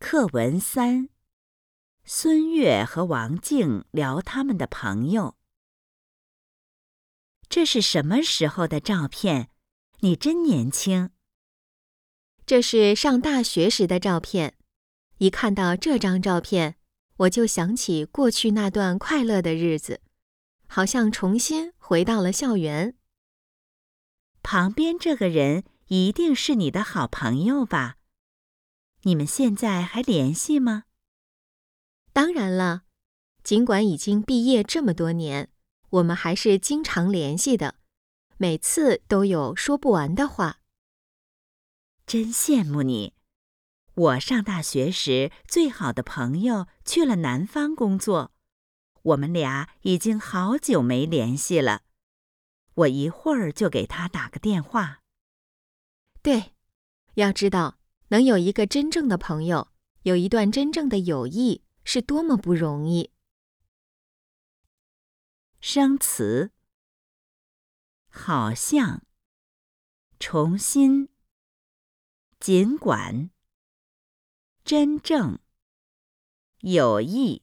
课文3，孙悦和王静聊他们的朋友。这是什么时候的照片？你真年轻。 这是上大学时的照片。一看到这张照片，我就想起过去那段快乐的日子，好像重新回到了校园。 旁边这个人一定是你的好朋友吧？你们现在还联系吗？ 当然了，尽管已经毕业这么多年，我们还是经常联系的，每次都有说不完的话。 真羡慕你。我上大学时最好的朋友去了南方工作，我们俩已经好久没联系了。我一会儿就给他打个电话。 对，要知道，能有一个真正的朋友，有一段真正的友谊，是多么不容易。 生词：好像、重新、尽管、真正、有意。